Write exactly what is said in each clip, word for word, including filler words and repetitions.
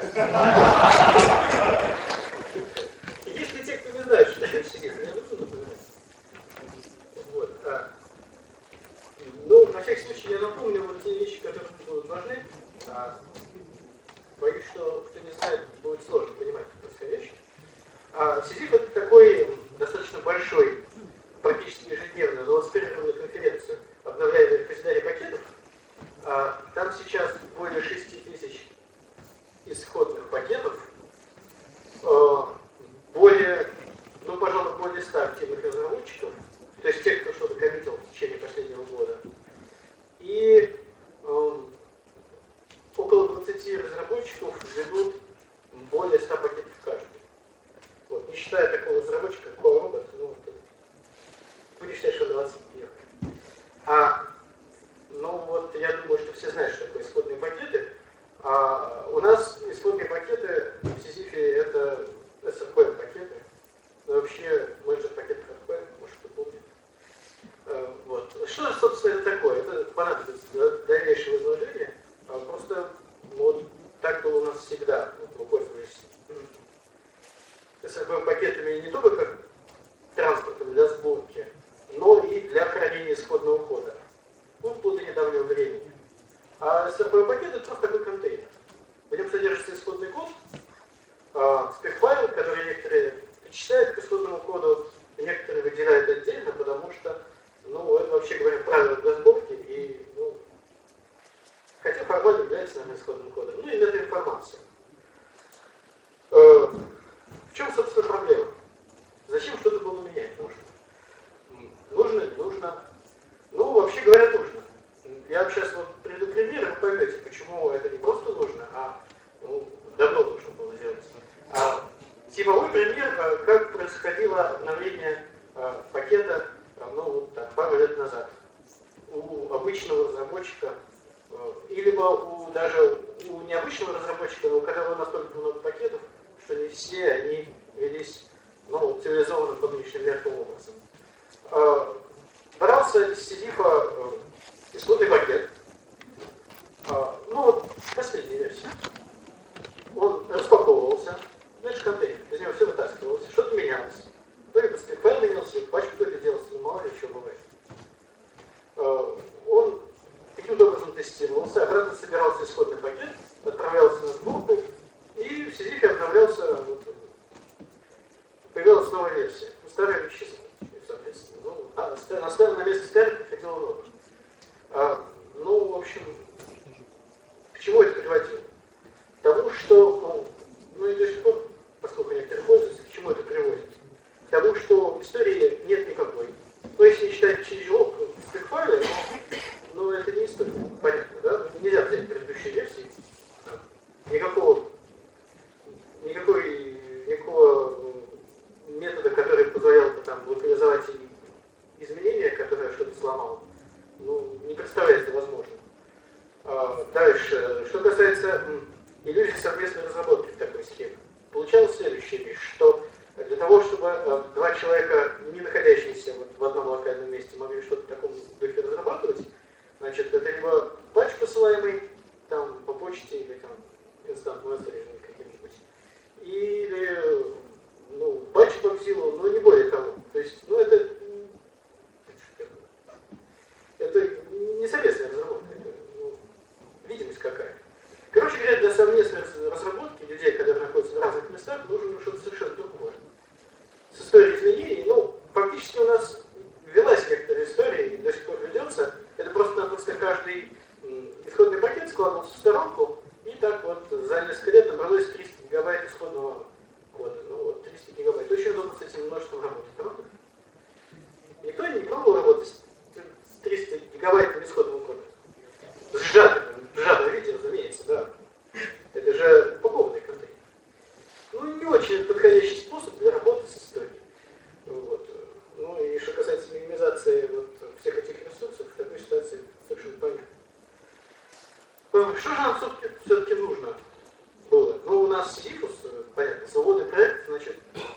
Есть ли те, кто не знает, что такое сизиф? Я нужно напоминать. Вот. А, ну, на всякий случай, я напомню вот те вещи, которые будут важны. А, боюсь, что кто не знает, будет сложно понимать происходящее. А, сизиф — это такой достаточно большой, практически ежедневно велосипедную конференцию обновляемых календарей пакетов. А, там сейчас более шести тысяч исходных пакетов, а, более, ну, пожалуй, более ста активных разработчиков, то есть тех, кто что-то коммитил в течение последнего года, и а, около двадцати разработчиков ведут более ста пакетов каждый. Вот, не считая такого разработчика, как Core-Robot, ну, будешь считать, что двадцать первый. А, ну вот, я думаю, что все знают, что такое исходные пакеты. А, у нас исходные пакеты в Сизифе — это эс эр пи пакеты. Но вообще, менеджер пакетов эр пи, может, кто помнит. А, вот. Что, собственно, это такое? Это понадобится для дальнейшего изложения. А, просто вот так было у нас всегда. Вот, мы пользовались эс эр пи пакетами не только как транспортом для сборки, но и для хранения исходного кода. Ну, вплоть до недавнего времени. А эс эр пи пакет — это просто такой контейнер. В нем содержится исходный код, а, спек-файл, который некоторые причисляют к исходному коду, некоторые выделяют отдельно, потому что, ну, это, вообще говоря, правило для сборки, и, ну, хотя формально является, наверное, исходным кодом, ну, и метаинформация. Э, в чем, собственно, проблема? Зачем что-то было менять нужно? Нужно ли нужно? Ну, вообще говоря, нужно. Я сейчас вот приведу пример, и вы поймете, почему это не просто нужно, а, ну, давно нужно было делать. А, типовой пример, как происходило обновление а, пакета, а, ну, вот так, пару лет назад. У обычного разработчика, а, или у, даже у необычного разработчика, но у которого настолько много пакетов, что не все они велись, ну, цивилизованным по нынешним меркам образом. А, брался из Сизифа а, исходный пакет, а, ну вот последняя версия. Он распаковывался, значит, контейнер, из него все вытаскивалось, что-то менялось. То ли спекфайл менялся, пачку то ли делался, ну мало ли что бывает. А, он каким-то образом тестировался, обратно собирался исходный пакет, отправлялся на сборку, и в Сизифе обновлялся, вот, появилась новая версия, старая исчезла, соответственно. Ну, а, на, на место старых приходило новое. А, ну, в общем, к чему это приводило? К тому, что, ну, ну и до сих пор, поскольку некоторые пользуются, к чему это приводит? К тому, что истории нет никакой. Ну, если не считать changelog в спекфайле, но, но это не история, понятно, да? Нельзя взять предыдущие версии. Никакого, никакой, никакого метода, который позволял бы там локализовать изменения, которые что-то сломало, ну, не представляется возможным. А, дальше, что касается иллюзии совместной разработки в такой схеме, получалось следующая вещь, что для того, чтобы а, два человека, не находящиеся вот в одном локальном месте, могли что-то в таком духе разрабатывать, значит, это либо патч, посылаемый там по почте или там инстант месседжинг каким-нибудь, или ну, патч по Xilo, но не более того. То есть, ну, это это не совместная разработка, это, ну, видимость какая-то. Короче говоря, для совместной разработки людей, которые находятся в разных местах, нужно что-то совершенно другое. С историей изменений, ну, фактически у нас велась некоторая история, и до сих пор ведется. Это просто-напросто каждый исходный пакет складывался в сторонку, и так вот за несколько лет набралось триста гигабайт исходного кода. Ну вот, триста гигабайт. Очень удобно с этим множеством работать, правда? Никто не пробовал работать с триста гигабайтами исходного кода? Сжатым, в сжатом виде, разумеется, да. Это же упакованный контейнер. Ну, не очень подходящий способ для работы с историей. Вот. Ну и что касается минимизации вот всех этих ресурсов, в такой ситуации совершенно понятно. Что же нам все-таки, все-таки нужно было? Ну, у нас Сизифус, понятно, свободный проект, значит,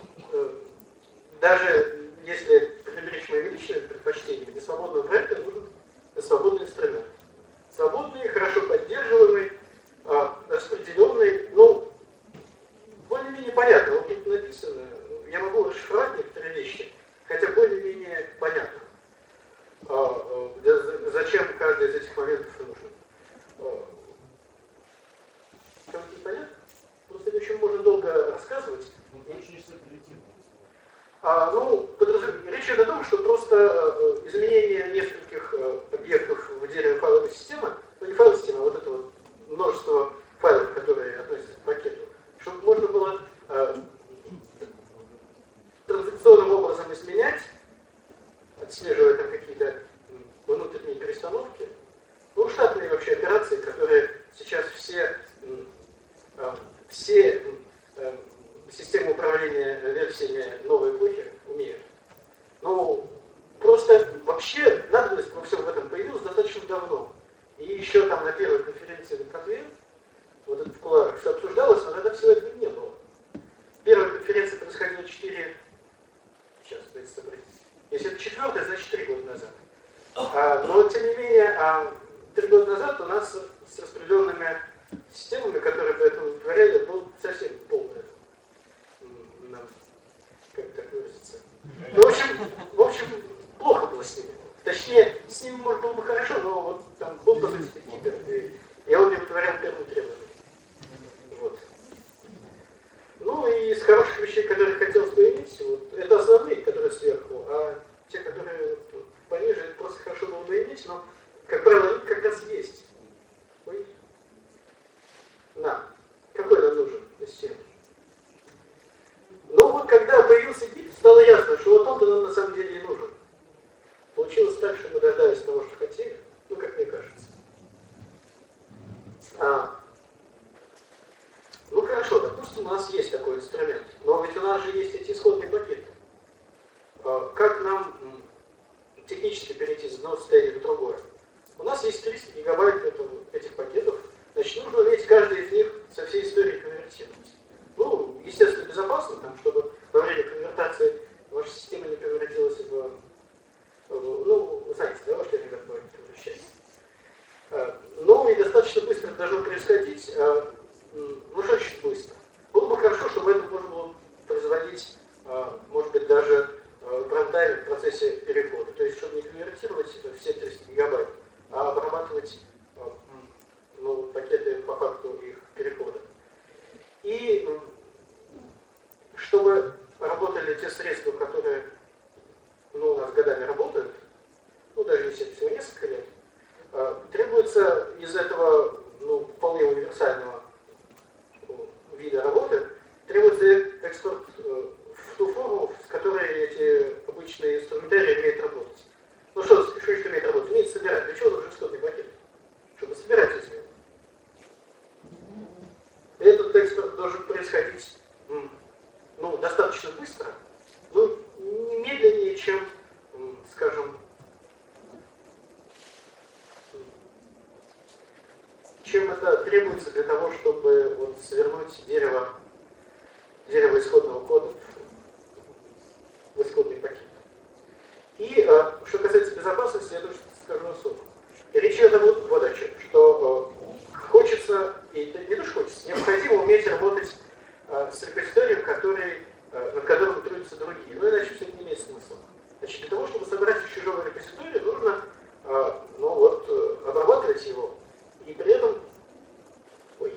даже если пренебречь моими личными предпочтениями, для свободного проекта нужен свободный инструмент. Свободный, хорошо поддерживаемый, распределенный, ну, рассказывать. А, ну, подраз... речь идет о том, что просто э, изменение нескольких э, объектов в дереве файловой системы, ну не файловой системы, а вот это вот множество файлов, которые относятся к пакету, чтобы можно было э, транзакционным образом изменять, отслеживая там какие-то внутренние перестановки. Ну, штатные вообще операции, которые сейчас все, э, все э, системы управления версиями новой эпохи умеют. Ну, просто вообще надобность во всем в этом появилась достаточно давно. И еще там на первой конференции в Москве, вот это в кулуарах все обсуждалось, но тогда всего этого не было. Первая конференция происходила четыре, сейчас, давайте собрать. Если это четвертая, значит три года назад. А, но тем не менее, а, три года назад у нас с распределенными системами, которые поэтому вытворяли, был совсем полный, как так выразиться. Ну, в общем, в общем, плохо было с ними. Точнее, с ними, может, было бы хорошо, но вот там был, по сути, гипер, и я он не вытворял первые требования. Вот. Ну и из хороших вещей, которые хотелось бы иметь, вот, это основные, которые сверху, а те, которые вот, пониже, это просто хорошо было бы иметь, но, как правило, они как раз есть. Ой. На. Какой нам нужен на системе? Но вот когда появился гид, стало ясно, что вот он-то нам на самом деле и нужен. Получилось так, что мы дождались того, что хотели, ну, как мне кажется. А, ну, хорошо, допустим, у нас есть такой инструмент, но ведь у нас же есть эти исходные пакеты. А, как нам м, технически перейти из одного состояния в другое? У нас есть триста гигабайт этого, этих пакетов, значит, нужно уметь каждый из них со всей историей конвертировать. Ну, естественно, безопасно, там, чтобы во время конвертации ваша система не превратилась в, в ну, вы знаете, да, во что я говорю, превращается. Ну, и достаточно быстро должно происходить, ну, что очень быстро. Было бы хорошо, чтобы это можно было производить, может быть, даже в рантайме в процессе перехода. То есть, чтобы не конвертировать все триста гигабайт, а обрабатывать ну, пакеты по факту их перехода. И чтобы работали те средства, которые ну, у нас годами работают, ну даже если это всего несколько лет, требуется из этого ну, вполне универсального вида работы, требуется экспорт в ту форму, с которой эти обычные инструментарии умеют работать. Ну что, что еще умеет работать? Умеет собирать. Для чего нужен исходный пакет? Чтобы собирать эти. Этот экспорт должен происходить ну, достаточно быстро, но не медленнее, чем, скажем, чем это требуется для того, чтобы вот, свернуть дерево, дерево исходного кода в исходный пакет. И а, что касается безопасности, я тоже скажу особо. И речь идет вот, вот о чем, что а, хочется, и не то что хочется, необходимо уметь работать а, с репозиторием, который, а, над которым трудятся другие. Ну иначе все это не имеет смысла. Значит, для того, чтобы собрать из чужого репозитория, нужно а, ну, вот, обрабатывать его. И при этом, ой,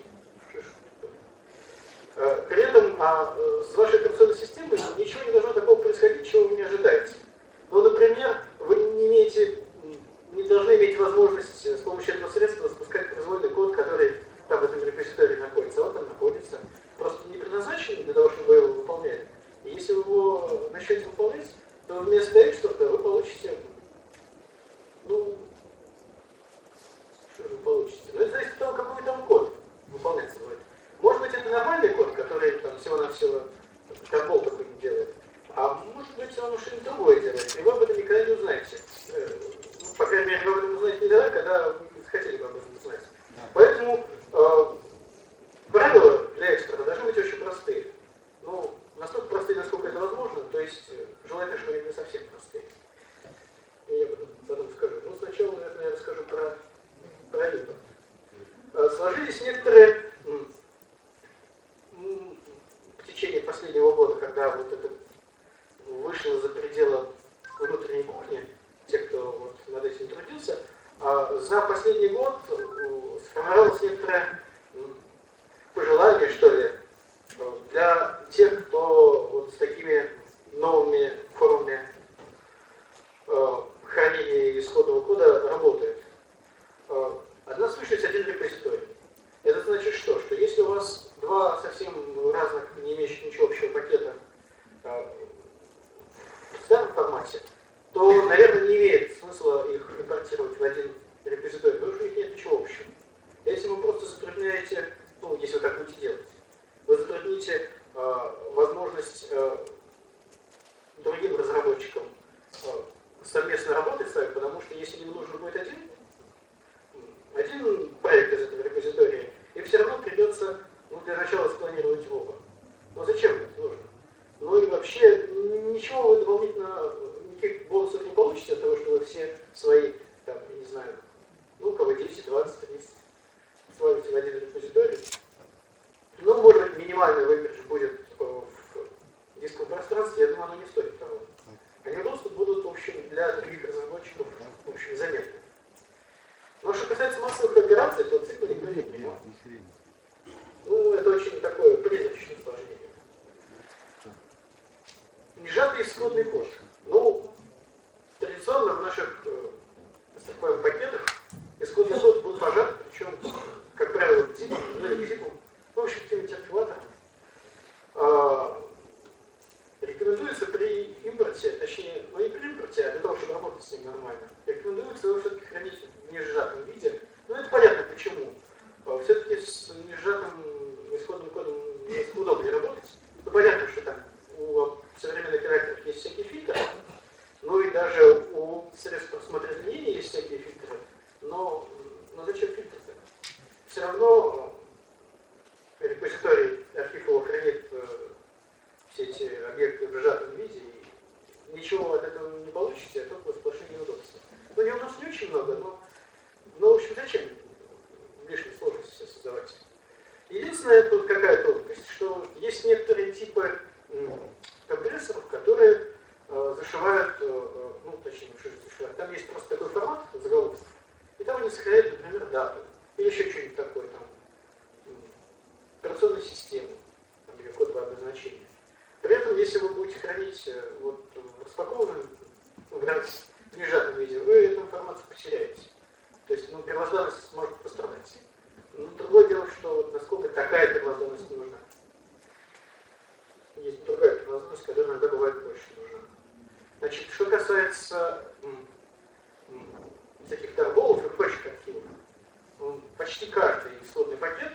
а, при этом а, с вашей операционной системой ничего не должно такого происходить, чего вы не ожидаете. Ну, например, вы не имеете, не должны иметь возможность с помощью этого средства запускать произвольный код, который там в этом репозитории находится. Он там находится. Просто не предназначен для того, чтобы вы его выполняли. И если вы его начнете выполнять, то вместо экспорта вы получите, ну, что же вы получите? Ну, это зависит от того, какой там код выполняется будет. Может быть, это нормальный код, который там всего-навсего карбол такой не делает. А может быть, он что-нибудь другое делает, и вы об этом никогда не узнаете. Ну, по крайней мере, вы об этом узнаете не тогда, когда вы хотели бы об этом узнать. Поэтому э, правила для экспорта должны быть очень простые. Ну, настолько простые, насколько это возможно, то есть желательно, что они не совсем простые. И я об этом потом скажу. Ну, сначала, наверное, я расскажу про, про Либо. Э, сложились некоторые м, м, в течение последнего года, когда вот этот вышло за пределы внутренней кухни, те, кто вот над этим трудился, а за последний год сформировалось некоторое пожелание, что ли, для как будете делать? Вы затрудните э, возможность э, другим разработчикам э, совместно работать с вами, потому что если им нужен будет один, один проект из этого репозитория, им все равно придется ну, для начала спланировать оба. Но зачем это нужно? Ну и вообще ничего вы дополнительно, никаких бонусов не получите от того, что вы все свои, там, я не знаю, ну, у кого десять, двадцать, тридцать свалите в один репозиторий. Ну, может быть, минимальный выигрыш будет в дисковом пространстве, я думаю, оно не стоит того. А неудобства будут, в общем, для других разработчиков, в общем, заметны. Но что касается массовых операций, то цикл никто не принимал. Ну, это очень такое призрачное сложение. Несжатый исходный код. Ну, традиционно в наших э, пакетах исходный код будет пожат, причем, как правило, зипом, ну или зипом, ну, в общем, каким-нибудь архиватором. А, рекомендуется при импорте, точнее, ну не при импорте, а для того, чтобы работать с ним нормально, рекомендуется его все-таки хранить в несжатом виде. Ну, это понятно почему. А, все-таки с несжатым исходным кодом удобнее работать. Ну, понятно, что там у современных редакторов есть всякие фильтры, ну и даже у средств просмотра изменений есть всякие фильтры, но, но зачем фильтры-то? Все равно репозиторий архив его хранит э, все эти объекты в сжатом виде, и ничего от этого не получите, а только сплошные неудобства. Ну, неудобств не очень много, но, но в общем, зачем лишние сложности все создавать? Единственное, тут какая тонкость, что есть некоторые типы компрессоров, которые э, зашивают, э, ну, точнее, что зашивают. Там есть просто такой формат заголовков, и там они сохраняют, например, дату, или еще что-нибудь такое, там, операционную систему, там, или кодовое обозначение. При этом, если вы будете хранить э, вот, в распакованном, ну, в несжатом виде, вы эту информацию потеряете. То есть, ну, первозданность может пострадать. Но другое дело, что вот, насколько такая первозданность нужна. Есть другая первозданность, которая иногда бывает больше нужна. Значит, что касается м, м, всяких торболов и прочих архивов, почти каждый исходный пакет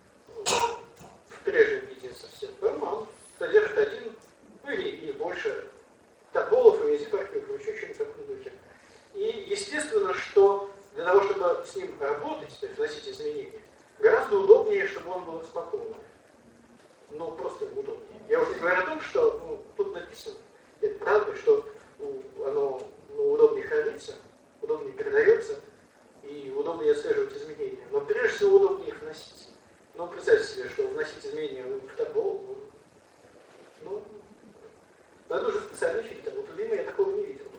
в прежнем виде совсем, он содержит один, ну или, или больше торболов и язык архивов, и еще что-нибудь в таком духе. И естественно, что для того, чтобы с ним работать, то есть вносить изменения, гораздо удобнее, чтобы он был распакованный. Ну, просто удобнее. Я уже говорю о том, что ну, тут написано, это правда, что оно ну, удобнее хранится, удобнее передается и удобнее отслеживать изменения. Но прежде всего удобнее их вносить. Ну, представьте себе, что вносить изменения в торбол, ну, это уже специальный фильтр. Вот у Вима я такого не видел.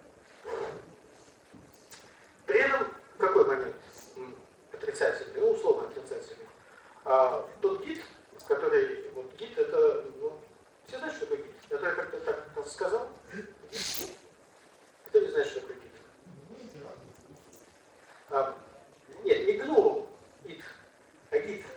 При этом, какой момент отрицательный, ну, условно отрицательный, а, тот гид, который, вот гид, это, ну, все знают, что такое гид? Это я как-то так сказал? Кто не знает, что такое гид? А, нет, не гну, гид, а гид.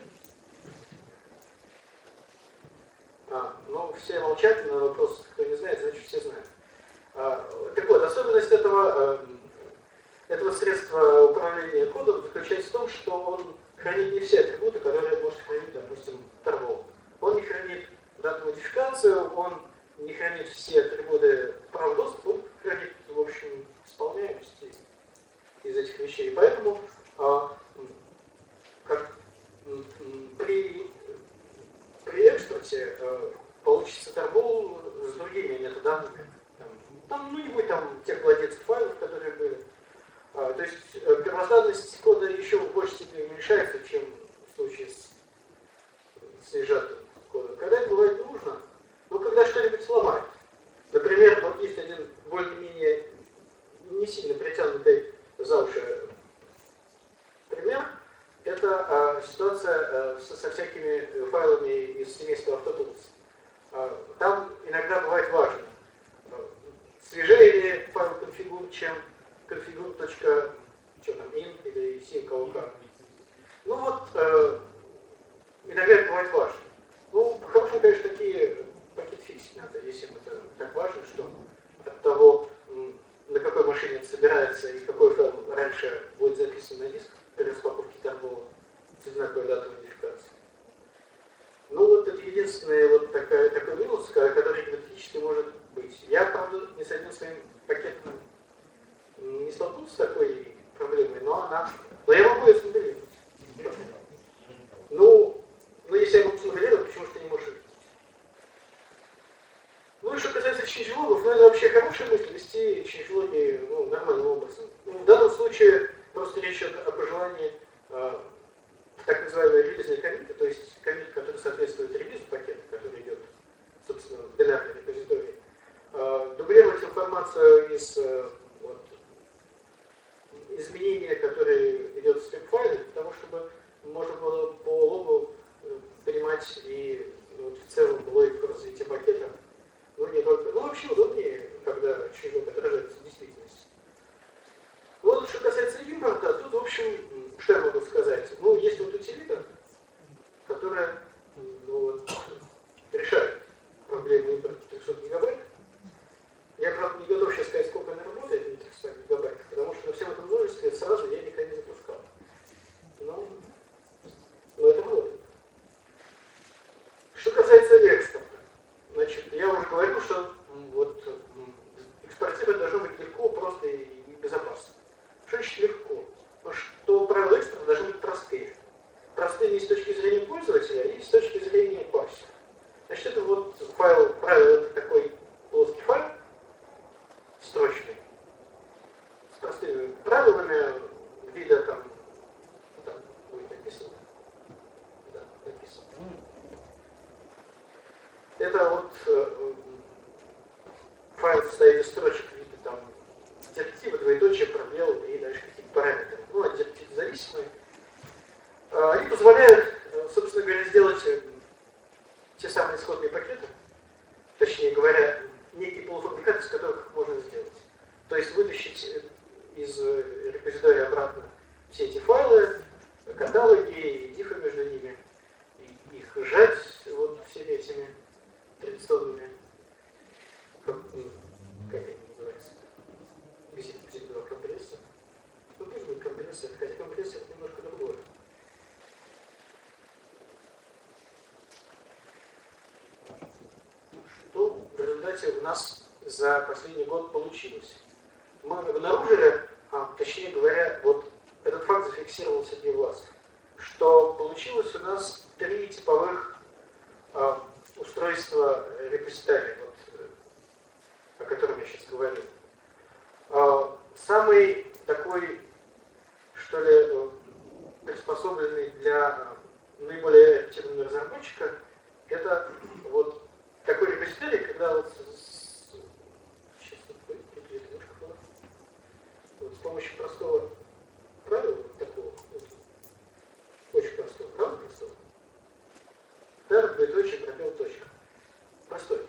А, ну, все молчат на вопрос, кто не знает, значит, все знают. А, так вот, особенность этого, этого средства управления кодом заключается в том, что он хранит не все атрибуты, которые может хранить, допустим, торбол. Он не хранит дату модификацию, он не хранит все атрибуты прав доступа, он хранит, в общем, исполняемость из этих вещей. Поэтому а, как, при, при экспорте а, получится торбол с другими метаданными. Там, там, ну, не будет там тех владельцев файлов, которые были. А, то есть первозданность кода еще в большей степени уменьшается, чем в случае с, с сжатым кодом. Когда это бывает нужно? Ну, когда что-нибудь сломает. Например, вот есть один более-менее не сильно притянутый за уши пример. Это а, ситуация а, со, со всякими файлами из семейства AutoTools. А, там иногда бывает важно, а, свежее ли файл конфигур, чем конфигур.in или синк.ок. Ну вот, э, иногда это бывает важно. Ну, хорошо, конечно, такие пакет фиксить надо, если это так важно, что от того, на какой машине это собирается и какой файл раньше будет записан на диск при распаковке торгового с одинаковой датой модификации. единственный вот такой, такой минус, который гипотетически может быть. Я, правда, ни с одним своим пакетом не столкнулся с такой проблемой, но она... Но я могу ее смоделировать. Ну, ну, если я могу смоделировать, почему же ты не можешь видеть? Ну и что касается changelog'ов, ну это вообще хорошая мысль вести changelog'и ну, нормальным образом. Ну, в данном случае просто речь идет о пожелании э, так называемой релизной коммиты, то есть коммит, который соответствует релизу пакета, который идет, собственно, в бинарной репозитории, э, дублировать информацию из э, вот, изменения, которое идет в скрипт-файле, для того, чтобы можно было по логу э, понимать и ну, в целом логику развития пакета. Ну, не только, ну, вообще удобнее, когда changelog отражается в действительности. Вот, что касается импорта, тут, в общем, что я могу сказать? Ну, есть вот утилита, которая ну, вот, решает проблему импорта трехсот гигабайт. Я, правда, не готов сейчас сказать, сколько она работает на трехстах гигабайтах, потому что на всем этом множестве сразу я никогда не запускал. Но, но это работает. Что касается экспорта, значит, я уже говорил, что вот, экспортировать должно быть легко, просто и безопасно. Что значит легко? Потому что правила экспорта должны быть простые. Простые не с точки зрения пользователя, и с точки зрения пассива. Значит, это вот файл, правило, это такой плоский файл, строчный, с простыми правилами, вида там, там будет написано. Да, написано. Это вот э, файл состоит из строчек вида там директива, двоеточие, пробел и дальше какие-то параметры. Ну, от директив зависимые. Э, они позволяют, э, собственно говоря, сделать э, те самые исходные пакеты, точнее говоря, некие полуфабрикаты, из которых их можно сделать. То есть вытащить из репозитория обратно все эти файлы, каталоги и дифы между ними, и их сжать вот всеми этими традиционными, как, как они называются, визитного компрессора. Ну, пусть будет компрессор, хотя компрессор это немножко другое. Что в результате у нас за последний год получилось? Мы обнаружили, а, точнее говоря, вот этот факт зафиксировал Сергей Власов, что получилось у нас три типовых а, устройства репозитория, вот, о котором я сейчас говорил. А, самый такой, что ли, приспособленный для наиболее активного разработчика, это вот такой репозиторий, когда вот с, сейчас, вот, с помощью простого правила, вот такого, вот, очень простого, правда простого, дар, двоеточие, пробел, точка. Простой.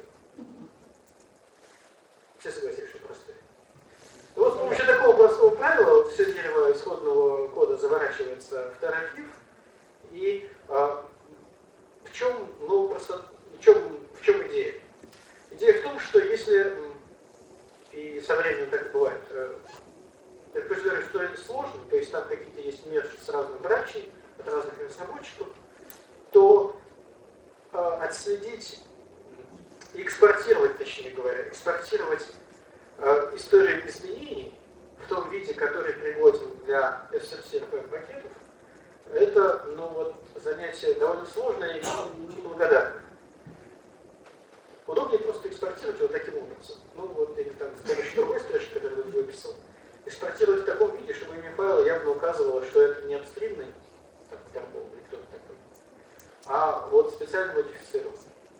Все согласились, что простой. И вот с помощью такого простого правила вот, все дерево исходного кода заворачивается в тарархив. И а, в чем, ну, просто, в чем, в чем идея? Идея в том, что если, и со временем так и бывает, репозиторий стоит сложный, то есть там какие-то есть мержи с разных бранчей, от разных разработчиков, то а, отследить и экспортировать, точнее говоря, экспортировать э, историю изменений в том виде, который пригоден для эс эм си эр пи пакетов, это ну, вот, занятие довольно сложное и неблагодарное. Удобнее просто экспортировать его таким образом. Ну вот, или там с помощью другой строчки, которую я выписал, экспортировать в таком виде, чтобы имя файла явно указывало, что это не апстримный, там, торговый или кто-то такой, а вот специально модифицирован.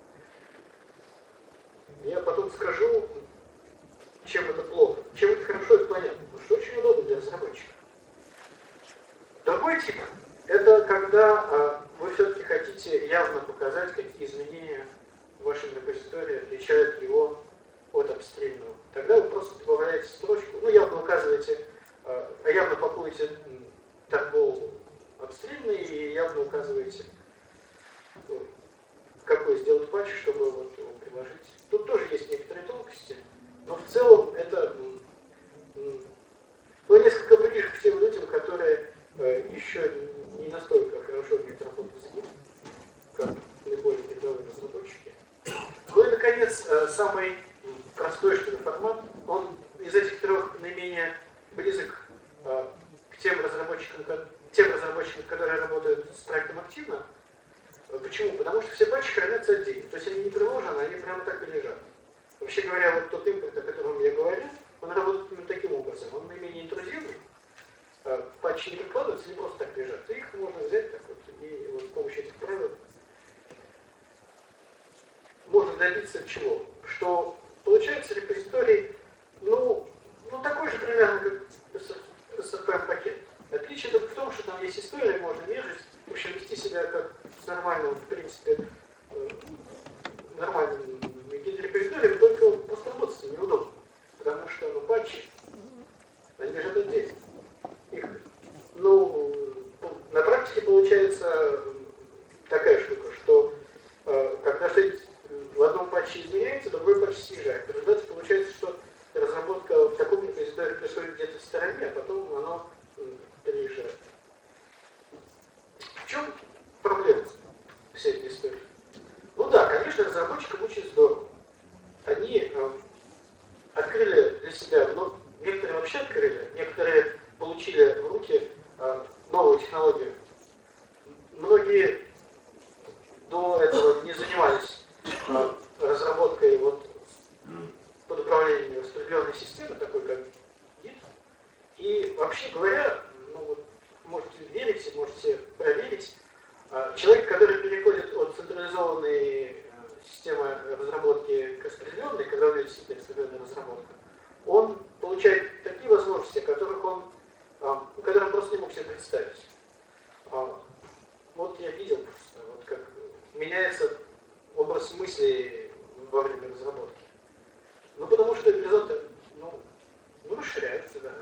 Я потом скажу, чем это плохо. Чем это хорошо, это понятно. Потому что очень удобно для разработчика. Другой тип – это когда а, вы все-таки хотите явно показать, какие изменения в вашем репозитории отличают его от апстримного. Тогда вы просто добавляете строчку, ну явно указываете, а, явно пакуете торговый апстримный и явно указываете, ну, какой сделать патч, чтобы вот его приложить. Тут тоже есть некоторые тонкости, но в целом это ну, несколько ближе к тем людям, которые э, еще не настолько хорошо умеют работать с ним, как наиболее передовые разработчики. э, самый простой, что ли, формат. Он из этих трех наименее близок э, к тем разработчикам, к тем разработчикам, которые работают с проектом активно. Почему? Потому что все патчи хранятся отдельно. То есть они не приложены, они прямо так и лежат. Вообще говоря, вот тот импорт, о котором я говорил, он работает именно таким образом. Он наименее интрузивный. Патчи не прикладываются, не просто так лежат. Их можно взять так вот, и вот с помощью этих правил можно добиться чего? Что получается репозиторий, ну, ну такой же примерно, как эс эр пи-пакет. Отличие только в том, что там есть история, можно мерить, в общем, вести себя как с нормальным, в принципе, нормальным гид-репозиторием, только просто работать с ним неудобно. Потому что, ну, патчи, они лежат отдельно. Их, ну, на практике получается такая штука, что э, когда что-нибудь в одном патче изменяется, другой патч снижает. В результате получается, что разработка в таком репозитории происходит где-то в стороне, а потом оно переезжает. В чем проблема всей этой истории? Ну да, конечно, разработчикам очень здорово. Они э, открыли для себя, ну, некоторые вообще открыли, некоторые получили в руки э, новую технологию. Многие до этого не занимались э, разработкой вот, под управлением распределенной системы, такой как гид. И вообще говоря, ну, вот, можете верить, можете проверить, э, человек, который переходит от централизованной э, системы разработки к распределенной, когда у него действительно распределенная разработка, он получает такие возможности, которых он, которые он просто не мог себе представить. Вот я видел просто, вот как меняется образ мысли во время разработки. Ну, потому что горизонты, ну, ну, расширяются, да.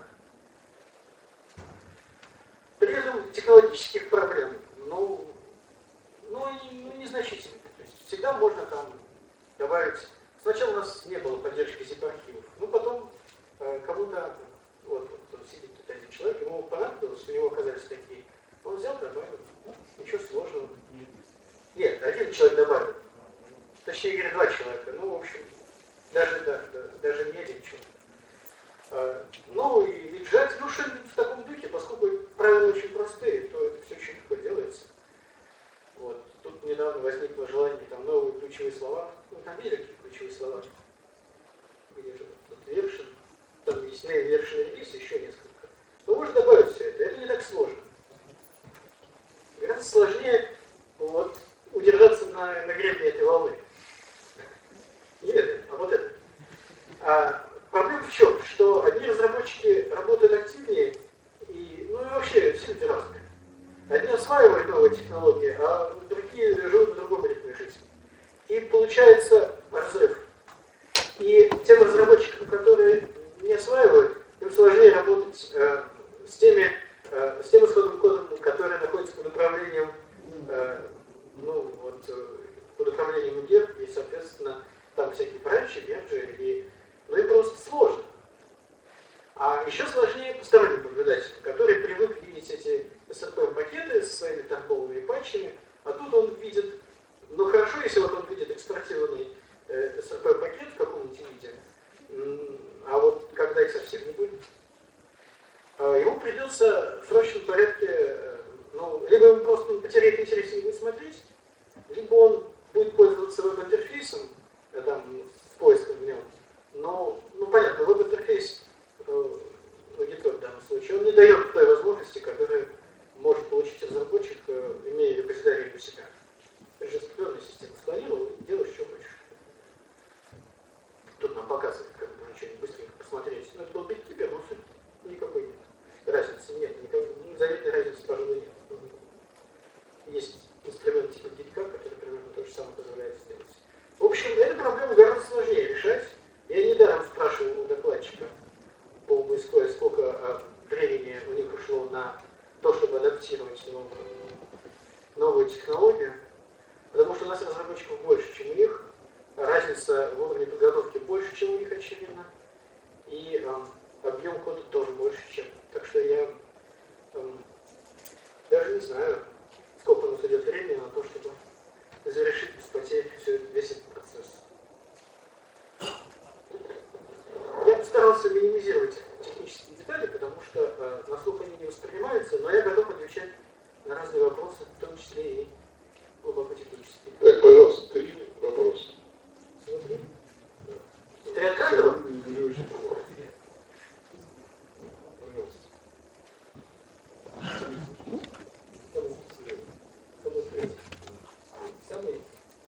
При этом технологических проблем, ну, ну, не, ну незначительно. То есть всегда можно там добавить. Сначала у нас не было поддержки zip-архивов, ну потом э, кому-то, вот, вот сидит тут один человек, ему понадобилось, у него оказались такие, он взял, добавил, ничего сложного. Нет, один человек добавил, точнее говоря, два человека, ну, в общем, даже, да, да, даже не один человек. Э, ну, и виджать, ну, что-нибудь в таком духе, поскольку правила очень простые, то это все очень легко делается. Вот. Тут недавно возникло желание, там, новые ключевые слова, ну, там есть какие ключевые слова, где же тут вершин, там есть main, вершин и релиз, еще несколько. Но можно добавить все это, это не так сложно. Гораздо сложнее вот, удержаться на, на гребне этой волны. Не это, а вот это. А проблема в чем? Что одни разработчики работают активнее, и, ну и вообще все люди разные. Одни осваивают новые технологии, а другие живут в другом ритме жизни. И получается разрыв. И тем разработчикам, которые не осваивают, им сложнее работать э, с, теми, э, с тем исходным кодом, который находится под управлением, э, ну, вот, э, под управлением ю ди эф, и, соответственно, там всякие бранчи, мерджи, и, ну и просто сложно. А еще сложнее посторонним наблюдателям, которые привык видеть эти эс эр пи-пакеты с своими торговыми патчами, а тут он видит, ну хорошо, если вот он видит экспортированный э, эс эр пи-пакет в каком-нибудь виде, а вот когда их совсем не будет, э, ему придется в срочном порядке, э, ну, либо ему просто потеряет интерес и не будет смотреть, либо он будет пользоваться веб-интерфейсом, э, там, с поиском в нем, но, ну понятно, веб-интерфейс аудитор в данном случае, он не дает той возможности, которую может получить разработчик, имея репозиторий у себя. Это же распределенная система. Склонировал, делаешь, что хочешь. Тут нам показывает, как бы что-нибудь быстренько посмотреть. Ну, это был биткипер, но суть никакой нет. Разницы нет, никакой, заметной разницы, пожалуй, нет. Есть инструмент типа гитка, который примерно то же самое позволяет сделать. В общем, эту проблему гораздо сложнее решать. Я недаром спрашивал у докладчика по МСК, сколько времени у них ушло на то, чтобы адаптировать новую, новую технологию. Потому что у нас разработчиков больше, чем у них. Разница в уровне подготовки больше, чем у них, очевидно. И э, объем кода тоже больше, чем. Так что я э, даже не знаю, сколько у нас идет времени на то, чтобы